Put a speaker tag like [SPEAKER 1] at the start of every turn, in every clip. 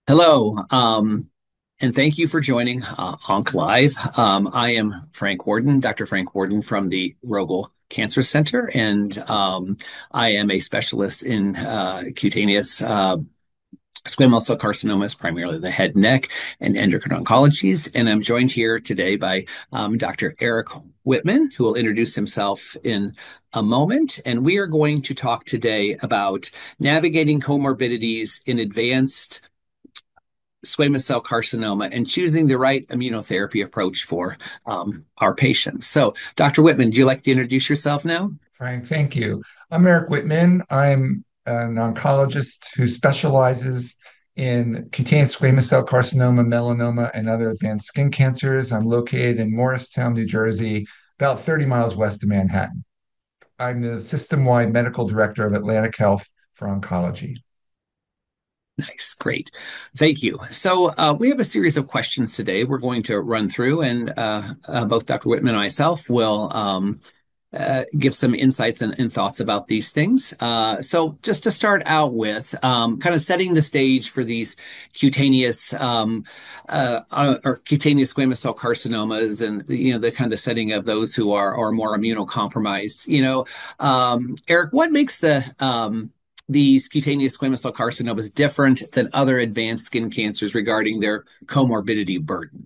[SPEAKER 1] Hello, and thank you for joining Onc Live. I am Frank Warden, Dr. Frank Warden from the Rogel Cancer Center, and I am a specialist in cutaneous squamous cell carcinomas, primarily the head, neck, and endocrine oncologies. And I'm joined here today by Dr. Eric Whitman, who will introduce himself in a moment. And we are going to talk today about navigating comorbidities in advanced squamous cell carcinoma and choosing the right immunotherapy approach for our patients. So, Dr. Whitman, do you like to introduce yourself now?
[SPEAKER 2] Frank, thank you. I'm Eric Whitman. I'm an oncologist who specializes in cutaneous squamous cell carcinoma, melanoma, and other advanced skin cancers. I'm located in Morristown, New Jersey, about 30 miles west of Manhattan. I'm the system-wide medical director of Atlantic Health for oncology.
[SPEAKER 1] Nice, great. Thank you. So, we have a series of questions today we're going to run through, and both Dr. Whitman and myself will give some insights and thoughts about these things. So, just to start out with, kind of setting the stage for these cutaneous or cutaneous squamous cell carcinomas, and the kind of setting of those who are more immunocompromised. Eric, what makes these cutaneous squamous cell carcinomas different than other advanced skin cancers regarding their comorbidity burden?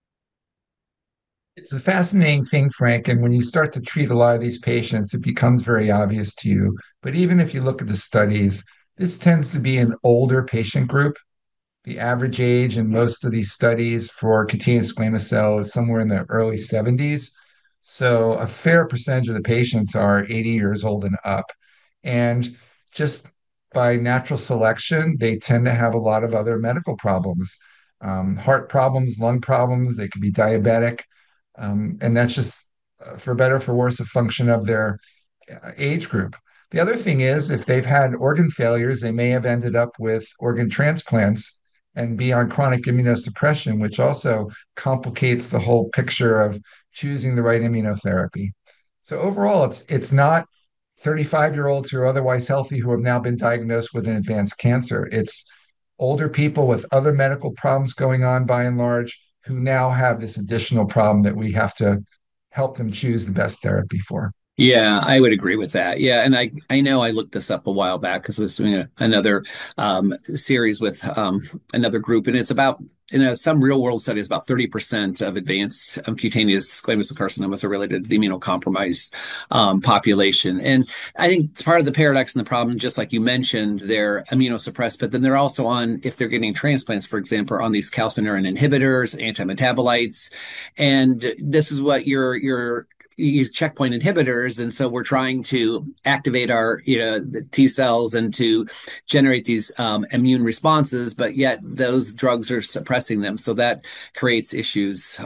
[SPEAKER 2] It's a fascinating thing, Frank, and when you start to treat a lot of these patients, it becomes very obvious to you. But even if you look at the studies, this tends to be an older patient group. The average age in most of these studies for cutaneous squamous cell is somewhere in the early 70s. So a fair percentage of the patients are 80 years old and up. And just by natural selection, they tend to have a lot of other medical problems, heart problems, lung problems. They could be diabetic. And that's just, for better or for worse, a function of their age group. The other thing is, if they've had organ failures, they may have ended up with organ transplants and be on chronic immunosuppression, which also complicates the whole picture of choosing the right immunotherapy. So overall, it's not 35-year-olds who are otherwise healthy who have now been diagnosed with an advanced cancer. It's older people with other medical problems going on by and large who now have this additional problem that we have to help them choose the best therapy for.
[SPEAKER 1] Yeah, I would agree with that. Yeah, and I know I looked this up a while back because I was doing another series with another group, and it's about some real world studies about 30% of advanced cutaneous squamous cell carcinomas are related to the immunocompromised population. And I think part of the paradox and the problem, just like you mentioned, they're immunosuppressed, but then they're also on, if they're getting transplants, for example, on these calcineurin inhibitors, antimetabolites, and this is what you're use checkpoint inhibitors, and so we're trying to activate our the T cells and to generate these immune responses, but yet those drugs are suppressing them, so that creates issues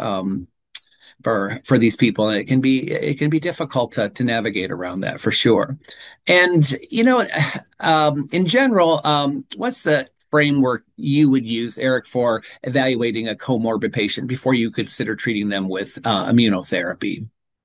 [SPEAKER 1] for these people, and it can be difficult to navigate around that for sure. And in general, what's the framework you would use, Eric, for evaluating a comorbid patient before you consider treating them with immunotherapy?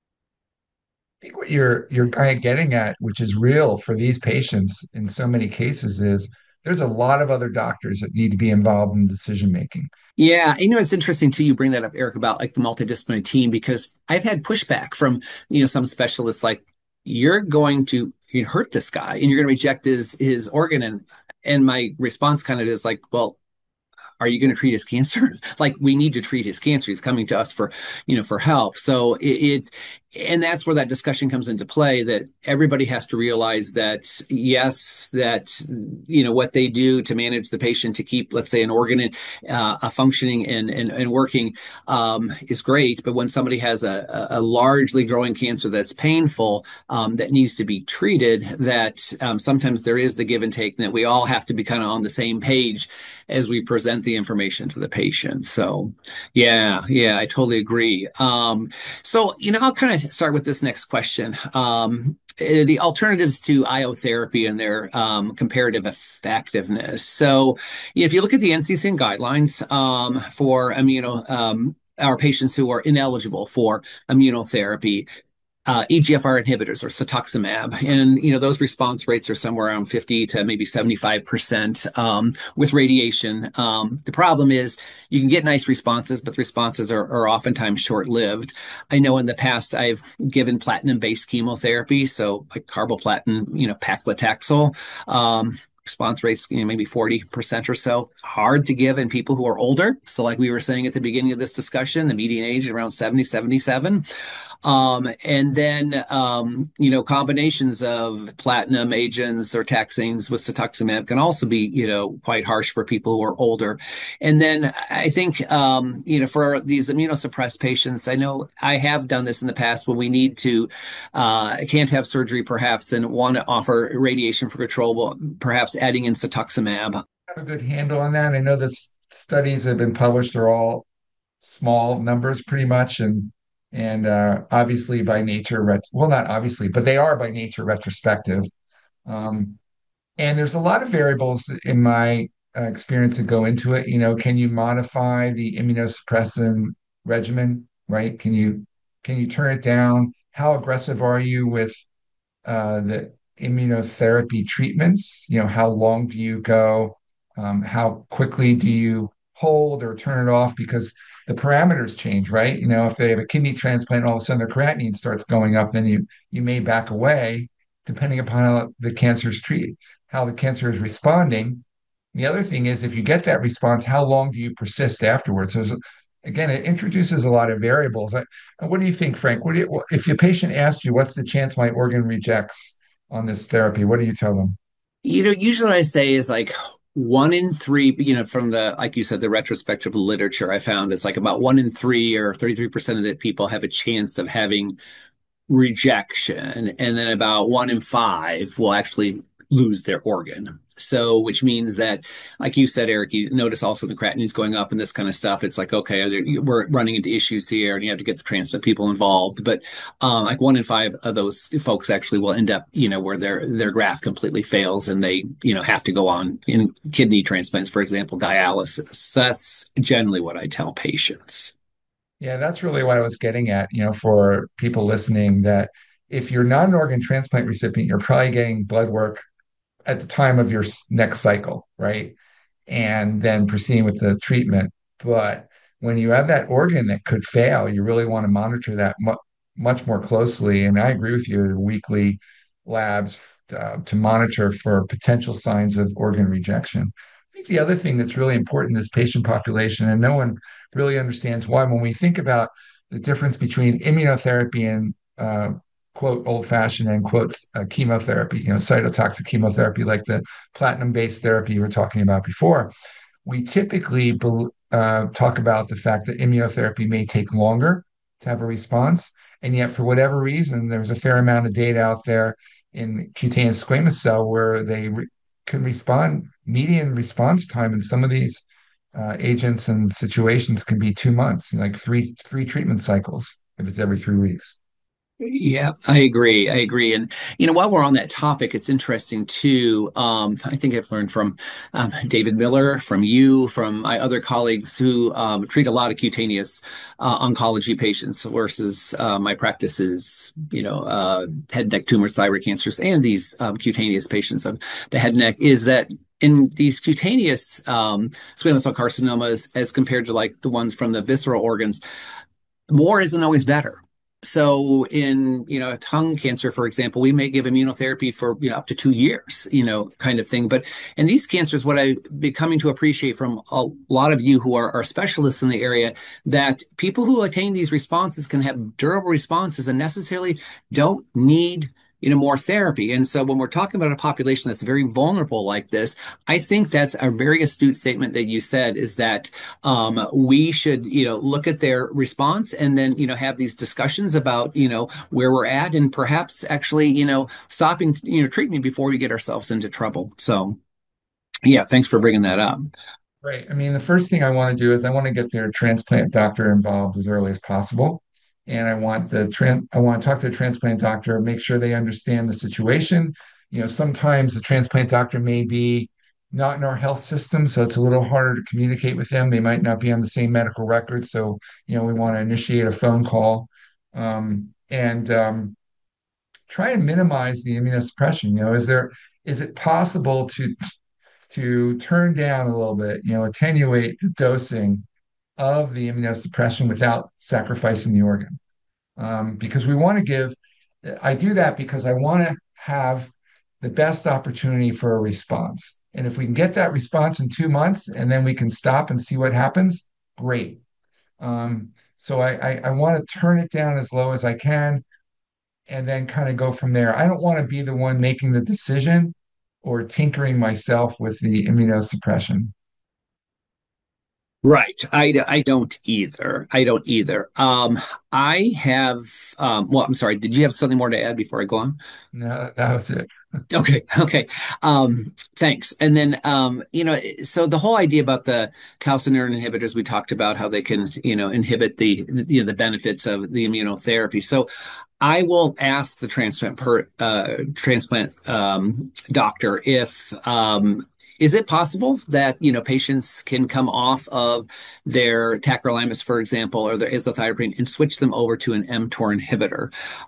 [SPEAKER 2] Think what you're kind of getting at, which is real for these patients in so many cases, is there's a lot of other doctors that need to be involved in decision making.
[SPEAKER 1] Yeah, it's interesting too. You bring that up, Eric, about like the multidisciplinary team because I've had pushback from some specialists like you're going to hurt this guy and you're going to reject his organ, and my response kind of is like, well, are you going to treat his cancer? Like we need to treat his cancer. He's coming to us for help. So and that's where that discussion comes into play, that everybody has to realize that yes, that what they do to manage the patient to keep, let's say, an organ functioning and working is great. But when somebody has a largely growing cancer that's painful, that needs to be treated, that sometimes there is the give and take, and that we all have to be kind of on the same page as we present the information to the patient. So, yeah, I totally agree. So, I'll kind of start with this next question. The alternatives to IO therapy and their comparative effectiveness. So, if you look at the NCCN guidelines for our patients who are ineligible for immunotherapy, EGFR inhibitors or cetuximab. And, those response rates are somewhere around 50 to maybe 75% with radiation. The problem is you can get nice responses, but the responses are oftentimes short-lived. I know in the past I've given platinum-based chemotherapy, so like carboplatin, paclitaxel. Response rates, maybe 40% or so. It's hard to give in people who are older. So, like we were saying at the beginning of this discussion, the median age is around 70, 77. And then, combinations of platinum agents or taxanes with cetuximab can also be, quite harsh for people who are older. And then I think, for these immunosuppressed patients, I know I have done this in the past when we need to, can't have surgery perhaps and want to offer radiation for control, perhaps adding in cetuximab.
[SPEAKER 2] Have a good handle on that. I know that studies have been published are all small numbers pretty much, and obviously by nature, well, not obviously, but they are by nature retrospective. Um, and there's a lot of variables in my experience that go into it. Can you modify the immunosuppressant regimen, right? Can you turn it down? How aggressive are you with the immunotherapy treatments? How long do you go? How quickly do you hold or turn it off? Because the parameters change, right? If they have a kidney transplant, all of a sudden their creatinine starts going up, then you may back away depending upon how the cancer is responding. The other thing is if you get that response, how long do you persist afterwards? So again, it introduces a lot of variables. What do you think, Frank? If your patient asks you, what's the chance my organ rejects on this therapy? What do you tell them?
[SPEAKER 1] Usually I say is like 1 in 3, from the, like you said, the retrospective literature I found is like about 1 in 3 or 33% of the people have a chance of having rejection, and then about 1 in 5 will actually lose their organ. So, which means that, like you said, Eric, you notice also the creatinine is going up and this kind of stuff. It's like, okay, we're running into issues here, and you have to get the transplant people involved. But like 1 in 5 of those folks actually will end up, where their graft completely fails and they, have to go on in kidney transplants, for example, dialysis. That's generally what I tell patients.
[SPEAKER 2] Yeah, that's really what I was getting at, for people listening, that if you're not an organ transplant recipient, you're probably getting blood work at the time of your next cycle, right? And then proceeding with the treatment. But when you have that organ that could fail, you really want to monitor that much more closely. And I agree with you, the weekly labs to monitor for potential signs of organ rejection. I think the other thing that's really important in this patient population, and no one really understands why, when we think about the difference between immunotherapy and quote old-fashioned and quotes chemotherapy, cytotoxic chemotherapy like the platinum-based therapy you were talking about before, we typically talk about the fact that immunotherapy may take longer to have a response. And yet, for whatever reason, there's a fair amount of data out there in cutaneous squamous cell where they can respond. Median response time in some of these agents and situations can be 2 months, like three treatment cycles if it's every 3 weeks.
[SPEAKER 1] Yeah, I agree. I agree. And, while we're on that topic, it's interesting too. I think I've learned from David Miller, from you, from my other colleagues who treat a lot of cutaneous oncology patients versus my practices, head and neck tumors, thyroid cancers, and these cutaneous patients of the head and neck, is that in these cutaneous squamous cell carcinomas, as compared to like the ones from the visceral organs, more isn't always better. So in, tongue cancer, for example, we may give immunotherapy for, up to 2 years, kind of thing. But in these cancers, what I've been coming to appreciate from a lot of you who are specialists in the area, that people who attain these responses can have durable responses and necessarily don't need more therapy. And so when we're talking about a population that's very vulnerable like this, I think that's a very astute statement that you said, is that we should, look at their response and then, have these discussions about, where we're at, and perhaps actually, stopping, treatment before we get ourselves into trouble. So yeah, thanks for bringing that up.
[SPEAKER 2] Right. I mean, the first thing I want to do is I want to get their transplant doctor involved as early as possible. And I want to talk to the transplant doctor, make sure they understand the situation. Sometimes the transplant doctor may be not in our health system, so it's a little harder to communicate with them. They might not be on the same medical record. So, we want to initiate a phone call. and try and minimize the immunosuppression. Is it possible to turn down a little bit, attenuate the dosing of the immunosuppression without sacrificing the organ? Because we want to give, I do that because I want to have the best opportunity for a response. And if we can get that response in 2 months and then we can stop and see what happens, great. So I want to turn it down as low as I can and then kind of go from there. I don't want to be the one making the decision or tinkering myself with the immunosuppression.
[SPEAKER 1] Right. I don't either. I don't either. I have, well, I'm sorry. Did you have something more to add before I go on?
[SPEAKER 2] No, that was it.
[SPEAKER 1] Okay, okay. Thanks. And then, so the whole idea about the calcineurin inhibitors, we talked about how they can, inhibit the benefits of the immunotherapy. So I will ask the transplant doctor if is it possible that patients can come off of their tacrolimus, for example, or their azathioprine and switch them over to an mTOR inhibitor?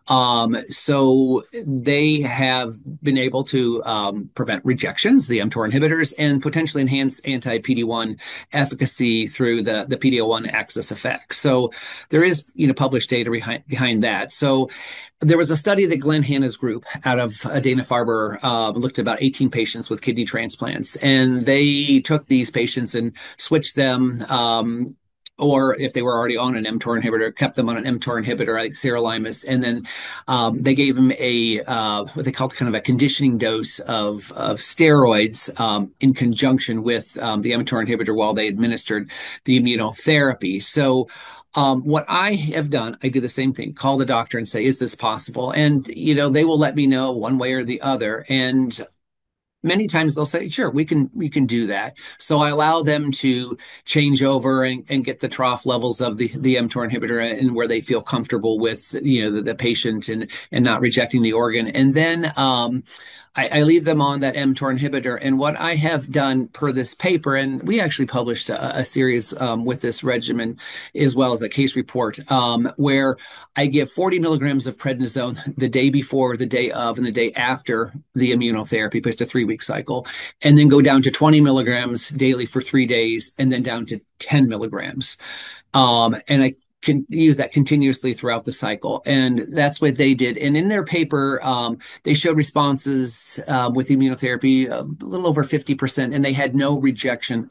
[SPEAKER 1] So they have been able to prevent rejections, the mTOR inhibitors, and potentially enhance anti-PD-1 efficacy through the PD-L1 axis effect. So there is, published data behind that. So there was a study that Glenn Hanna's group out of Dana-Farber looked at about 18 patients with kidney transplants, and they took these patients and switched them, or if they were already on an mTOR inhibitor, kept them on an mTOR inhibitor like sirolimus, and then they gave them a what they called kind of a conditioning dose of steroids in conjunction with the mTOR inhibitor while they administered the immunotherapy. So what I have done, I do the same thing, call the doctor and say, is this possible? And, they will let me know one way or the other. And many times they'll say, sure, we can do that. So I allow them to change over and get the trough levels of the mTOR inhibitor and where they feel comfortable with, the patient and not rejecting the organ. And then I leave them on that mTOR inhibitor. And what I have done per this paper, and we actually published a series with this regimen as well as a case report, where I give 40 milligrams of prednisone the day before, the day of, and the day after the immunotherapy, if it's a 3-week cycle, and then go down to 20 milligrams daily for 3 days, and then down to 10 milligrams. And I can use that continuously throughout the cycle. And that's what they did. And in their paper, they showed responses with immunotherapy a little over 50%, and they had no rejection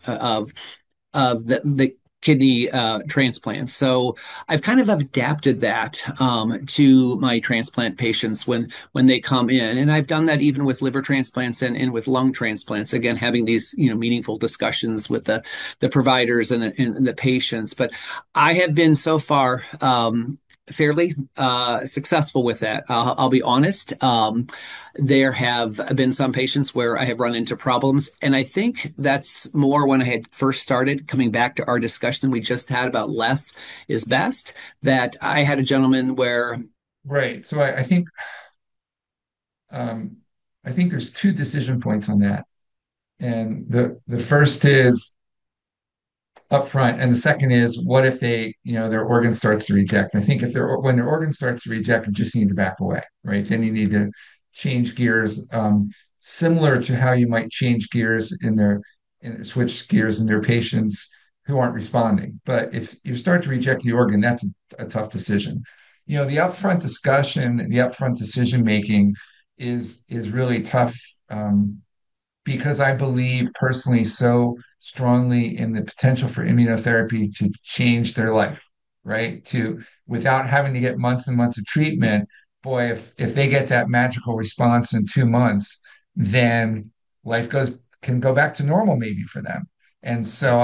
[SPEAKER 1] of the kidney transplants. So I've kind of adapted that to my transplant patients when they come in, and I've done that even with liver transplants and with lung transplants. Again, having these meaningful discussions with the providers and the patients. But I have been so far fairly successful with that. I'll be honest. There have been some patients where I have run into problems, and I think that's more when I had first started, coming back to our discussion we just had about less is best, that I had a gentleman where
[SPEAKER 2] Right. So um, I think there's two decision points on that. And the first is upfront, and the second is what if their organ starts to reject? I think if when their organ starts to reject, you just need to back away, right? Then you need to change gears, similar to how you might change gears switch gears in their patients who aren't responding. But if you start to reject the organ, that's a tough decision. The upfront discussion, the upfront decision making is really tough. Because I believe personally so strongly in the potential for immunotherapy to change their life, right? To without having to get months and months of treatment. Boy, if they get that magical response in 2 months, then life can go back to normal maybe for them. And so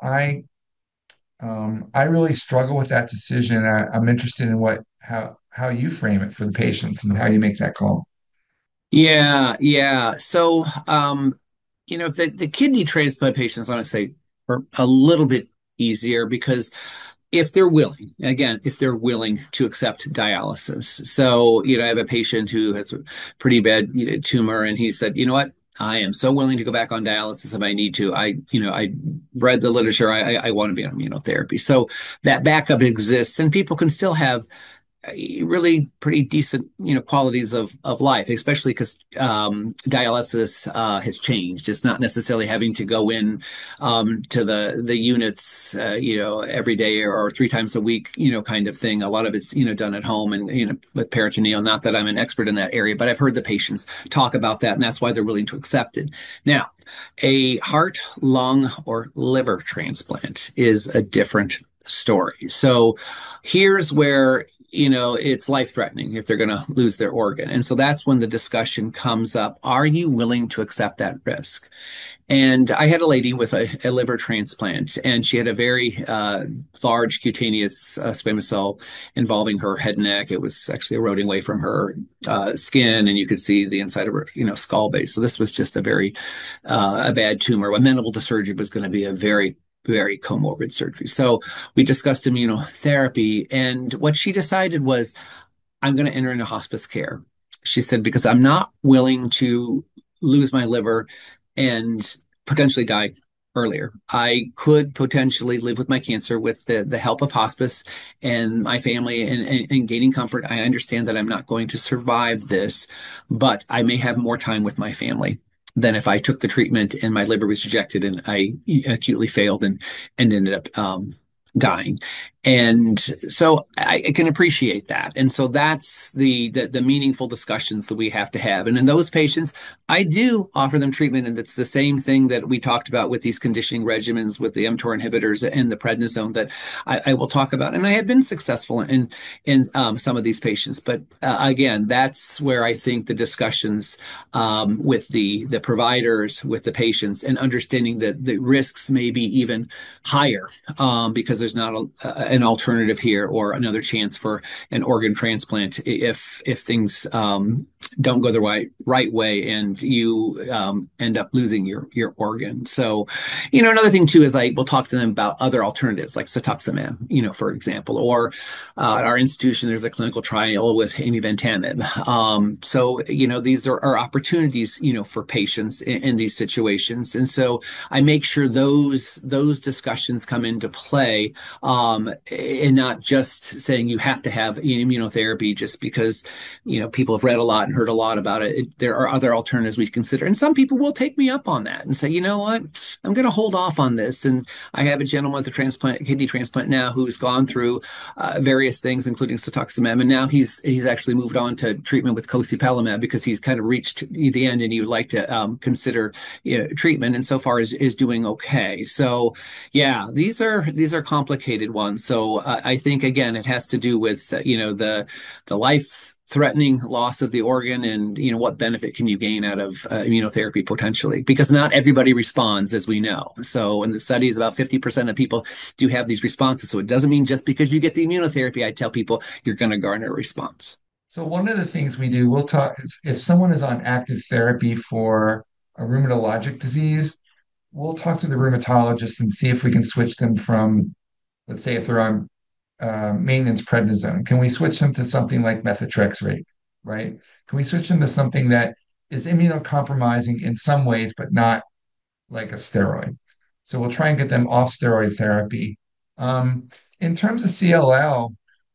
[SPEAKER 2] I really struggle with that decision. I'm interested in how you frame it for the patients and how you make that call.
[SPEAKER 1] yeah, yeah. So, if the kidney transplant patients, I want to say, are a little bit easier because if they're willing, again, if they're willing to accept dialysis. So, I have a patient who has a pretty bad, tumor, and he said, you know what? I am so willing to go back on dialysis if I need to. I read the literature. I want to be on immunotherapy. So that backup exists, and people can still have really pretty decent, qualities of life, especially because dialysis has changed. It's not necessarily having to go in to the units, every day or 3 times a week, kind of thing. A lot of it's, done at home and, with peritoneal. Not that I'm an expert in that area, but I've heard the patients talk about that, and that's why they're willing to accept it. Now, a heart, lung, or liver transplant is a different story. So here's where it's life threatening if they're going to lose their organ. And so that's when the discussion comes up. Are you willing to accept that risk? And I had a lady with a liver transplant, and she had a very large cutaneous squamous cell involving her head and neck. It was actually eroding away from her skin, and you could see the inside of her, skull base. So this was just a bad tumor. Amenable to surgery was going to be a very very comorbid surgery. So we discussed immunotherapy, and what she decided was, I'm going to enter into hospice care. She said, because I'm not willing to lose my liver and potentially die earlier. I could potentially live with my cancer with the help of hospice and my family and gaining comfort. I understand that I'm not going to survive this, but I may have more time with my family than if I took the treatment and my liver was rejected and I acutely failed and ended up dying. And so I can appreciate that. And so that's the meaningful discussions that we have to have. And in those patients, I do offer them treatment, and it's the same thing that we talked about with these conditioning regimens with the mTOR inhibitors and the prednisone that I will talk about. And I have been successful in some of these patients. But again, that's where I think the discussions with the providers, with the patients, and understanding that the risks may be even higher because there's not an alternative here or another chance for an organ transplant if things don't go the right way and you end up losing your organ. So, another thing too is we'll talk to them about other alternatives like cetuximab, for example, or at our institution there's a clinical trial with amivantamab. So these are opportunities for patients in these situations, and so I make sure those discussions come into play, and not just saying you have to have immunotherapy just because people have read a lot and heard a lot about it. There are other alternatives we consider, and some people will take me up on that and say, you know what, I'm going to hold off on this. And I have a gentleman with a kidney transplant now who's gone through various things, including cetuximab, and now he's actually moved on to treatment with cosibelimab because he's kind of reached the end and he would like to consider treatment, and so far is doing okay. So yeah, these are complicated ones. So I think again it has to do with the life threatening loss of the organ and what benefit can you gain out of immunotherapy potentially, because not everybody responds, as we know. So in the studies about 50% of people do have these responses. So it doesn't mean just because you get the immunotherapy, I tell people, you're going to garner a response.
[SPEAKER 2] So one of the things we do, we'll talk is if someone is on active therapy for a rheumatologic disease, we'll talk to the rheumatologist and see if we can switch them from, let's say, if they're on maintenance prednisone, can we switch them to something like methotrexate, right? Can we switch them to something that is immunocompromising in some ways, but not like a steroid? So we'll try and get them off steroid therapy. In terms of CLL,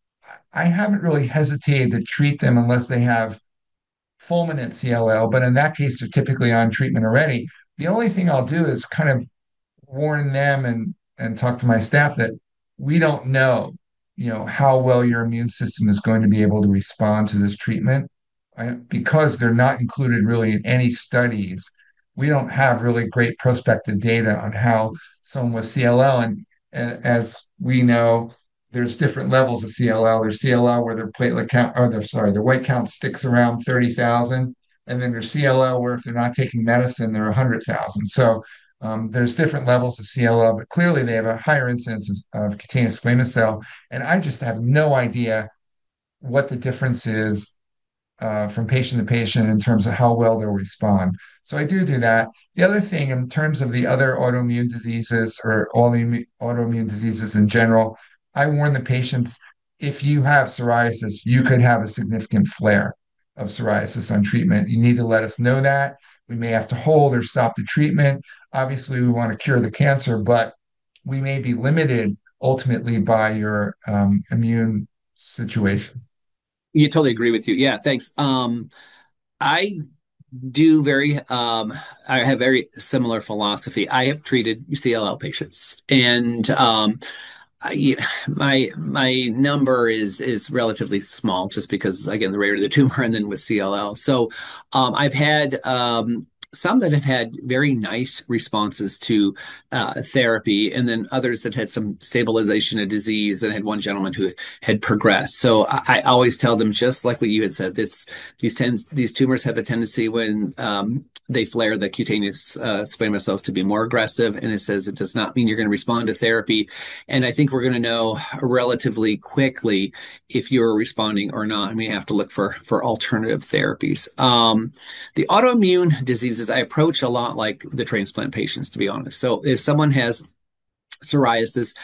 [SPEAKER 2] I haven't really hesitated to treat them unless they have fulminant CLL, but in that case, they're typically on treatment already. The only thing I'll do is kind of warn them and talk to my staff that we don't know, how well your immune system is going to be able to respond to this treatment. Because they're not included really in any studies. We don't have really great prospective data on how someone with CLL, and as we know, there's different levels of CLL. There's CLL where their platelet count, or their white count sticks around 30,000, and then there's CLL where if they're not taking medicine, they're 100,000. So there's different levels of CLL, but clearly they have a higher incidence of cutaneous squamous cell, and I just have no idea what the difference is from patient to patient in terms of how well they'll respond. So I do that. The other thing, in terms of the other autoimmune diseases or all the autoimmune diseases in general, I warn the patients, if you have psoriasis, you could have a significant flare of psoriasis on treatment. You need to let us know that. We may have to hold or stop the treatment. Obviously, we want to cure the cancer, but we may be limited ultimately by your immune situation.
[SPEAKER 1] You totally agree with you. Yeah, thanks. I do very I have very similar philosophy. I have treated CLL patients, and my number is relatively small just because, again, the rate of the tumor and then with CLL. So I've had some that have had very nice responses to therapy, and then others that had some stabilization of disease, and had one gentleman who had progressed. So I always tell them, just like what you had said, these tumors have a tendency when they flare, the cutaneous squamous cells, to be more aggressive, and it says it does not mean you're going to respond to therapy. And I think we're going to know relatively quickly if you're responding or not. And we have to look for alternative therapies. The autoimmune diseases I approach a lot like the transplant patients, to be honest. So if someone has psoriasis,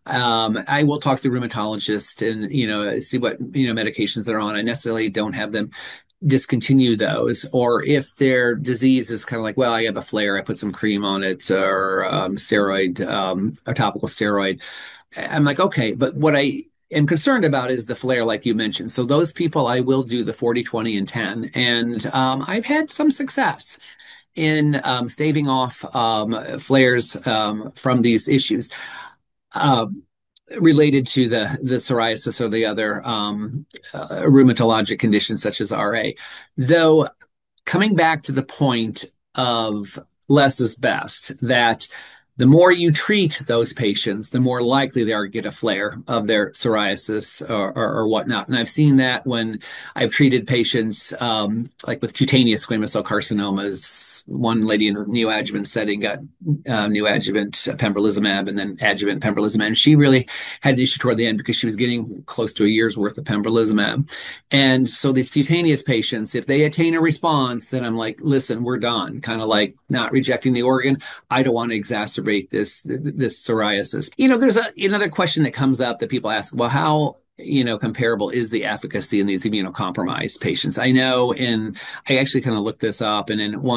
[SPEAKER 1] I will talk to the rheumatologist and see what medications they're on. I necessarily don't have them discontinue those, or if their disease is kind of like, well, I have a flare, I put some cream on it, or steroid, a topical steroid. I'm like, okay, but what I am concerned about is the flare, like you mentioned. So those people, I will do the 40, 20, and 10. And I've had some success in staving off flares from these issues. Uh, Related to the psoriasis or the other rheumatologic conditions such as RA. Though, coming back to the point of less is best, that the more you treat those patients, the more likely they are to get a flare of their psoriasis or whatnot. And I've seen that when I've treated patients like with cutaneous squamous cell carcinomas. One lady in a neoadjuvant setting got neoadjuvant pembrolizumab and then adjuvant pembrolizumab. And she really had an issue toward the end because she was getting close to a year's worth of pembrolizumab. And so these cutaneous patients, if they attain a response, then I'm like, listen, we're done. Kind of like not rejecting the organ. I don't want to exacerbate this psoriasis. There's another question that comes up that people ask, well, how comparable is the efficacy in these immunocompromised patients? I actually kind of looked this up, and in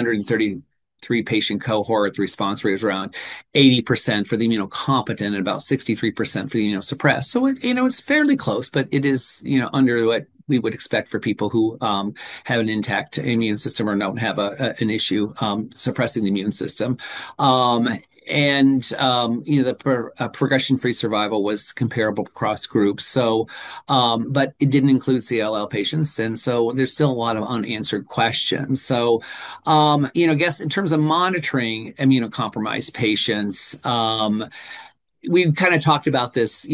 [SPEAKER 1] 133 patient cohort, the response rate was around 80% for the immunocompetent and about 63% for the immunosuppressed. So it's fairly close, but it is, under what we would expect for people who have an intact immune system or don't have an issue suppressing the immune system. And the progression-free survival was comparable across groups. So, but it didn't include CLL patients, and so there's still a lot of unanswered questions. So, I guess in terms of monitoring immunocompromised patients, we kind of talked about this,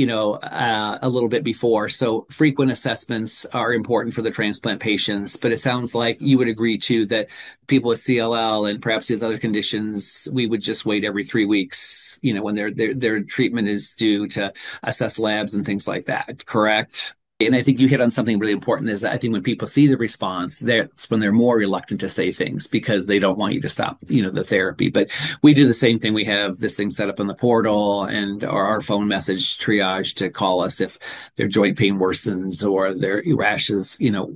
[SPEAKER 1] a little bit before. So frequent assessments are important for the transplant patients, but it sounds like you would agree too that people with CLL and perhaps these other conditions, we would just wait every 3 weeks, when their treatment is due, to assess labs and things like that. Correct? And I think you hit on something really important, is that I think when people see the response, that's when they're more reluctant to say things because they don't want you to stop, the therapy. But we do the same thing. We have this thing set up in the portal and our phone message triage to call us if their joint pain worsens or their rashes,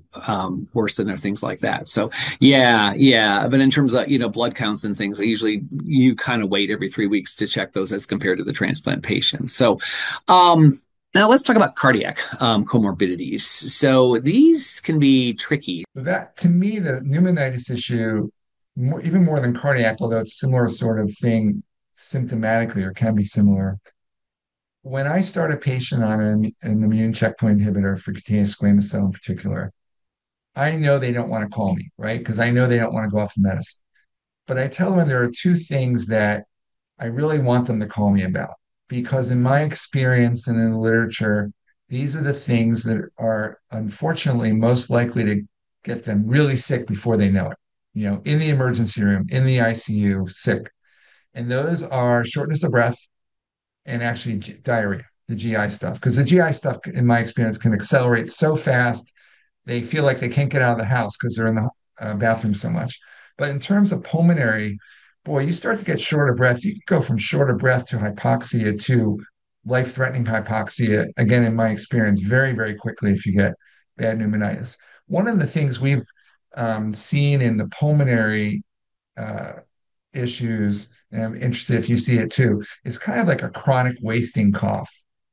[SPEAKER 1] worsen or things like that. So yeah, yeah. But in terms of, blood counts and things, usually you kind of wait every 3 weeks to check those as compared to the transplant patients. So, now let's talk about cardiac comorbidities. So these can be tricky.
[SPEAKER 2] So that, to me, the pneumonitis issue, even more than cardiac, although it's similar sort of thing symptomatically or can be similar. When I start a patient on an immune checkpoint inhibitor for cutaneous squamous cell in particular, I know they don't want to call me, right? Because I know they don't want to go off the medicine. But I tell them there are two things that I really want them to call me about. Because in my experience and in the literature, these are the things that are unfortunately most likely to get them really sick before they know it. In the emergency room, in the ICU, sick. And those are shortness of breath and actually diarrhea, the GI stuff. Because the GI stuff, in my experience, can accelerate so fast, they feel like they can't get out of the house because they're in the bathroom so much. But in terms of pulmonary, boy, you start to get short of breath. You can go from short of breath to hypoxia to life-threatening hypoxia, again, in my experience, very, very quickly if you get bad pneumonitis. One of the things we've seen in the pulmonary uh, issues, and I'm interested if you see it too, is kind of like a chronic wasting cough.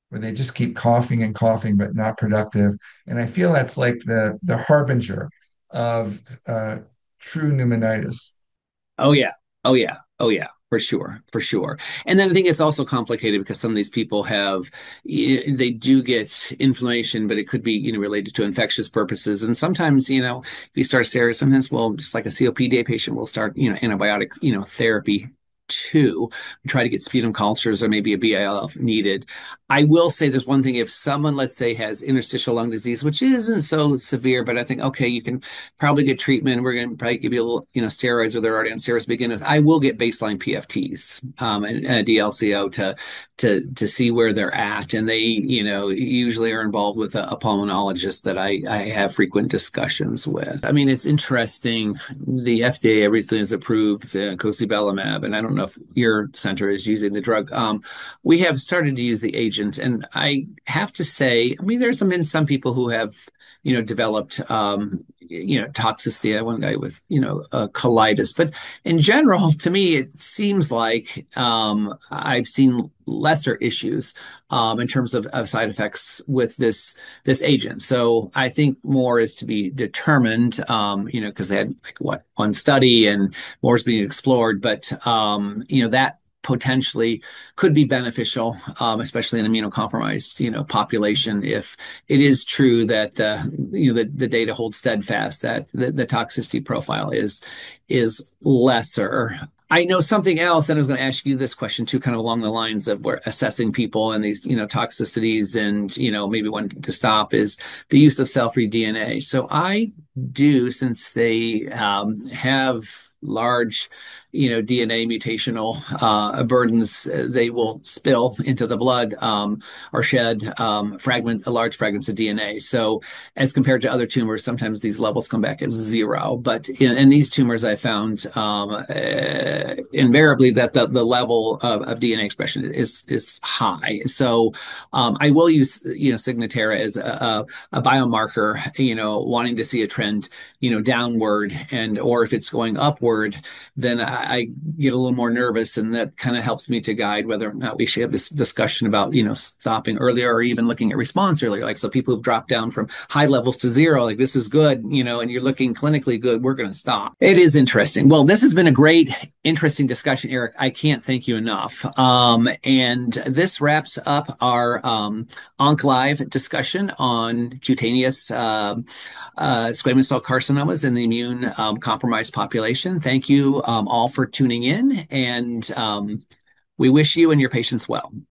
[SPEAKER 2] where they just keep coughing and coughing, but not productive. And I feel that's like the harbinger of true pneumonitis.
[SPEAKER 1] Oh yeah. Oh yeah. Oh yeah. For sure. For sure. And then I think it's also complicated because some of these people have, they do get inflammation, but it could be, related to infectious purposes. And sometimes, if you start steroids, sometimes we'll, just like a COPD patient, will start, antibiotic, therapy too. Try to get sputum cultures or maybe a BIL if needed. I will say there's one thing if someone, let's say, has interstitial lung disease, which isn't so severe, but I think, okay, you can probably get treatment. We're going to probably give you a little, steroids, or they're already on steroids to begin with. I will get baseline PFTs and DLCO to see where they're at, and they, usually are involved with a pulmonologist that I have frequent discussions with. I mean, it's interesting. The FDA recently has approved the cosibelimab, and I don't know if your center is using the drug. We have started to use the agent, and I have to say, I mean, there's been some people who have developed, toxicity. I had one guy with, colitis. But in general, to me, it seems like I've seen lesser issues in terms of side effects with this agent. So I think more is to be determined, because they had like what one study and more is being explored. But that potentially could be beneficial, especially in immunocompromised, population. If it is true that the data holds steadfast that the toxicity profile is lesser. I know something else, and I was going to ask you this question too, kind of along the lines of where assessing people and these, toxicities and, maybe when to stop is the use of cell-free DNA. So I do, since they have large DNA mutational burdens, they will spill into the blood or shed large fragments of DNA. So as compared to other tumors, sometimes these levels come back as zero. But in these tumors, I found invariably that the level of DNA expression is high. So I will use Signatera as a biomarker, wanting to see a trend, downward, and or if it's going upward, then I get a little more nervous, and that kind of helps me to guide whether or not we should have this discussion about, stopping earlier or even looking at response earlier. Like, so people who've dropped down from high levels to zero, like this is good, and you're looking clinically good, we're going to stop. It is interesting. Well, this has been a great, interesting discussion, Eric. I can't thank you enough. And this wraps up our OncLive discussion on cutaneous squamous cell carcinomas in the immune compromised population. Thank you all for tuning in, and we wish you and your patients well.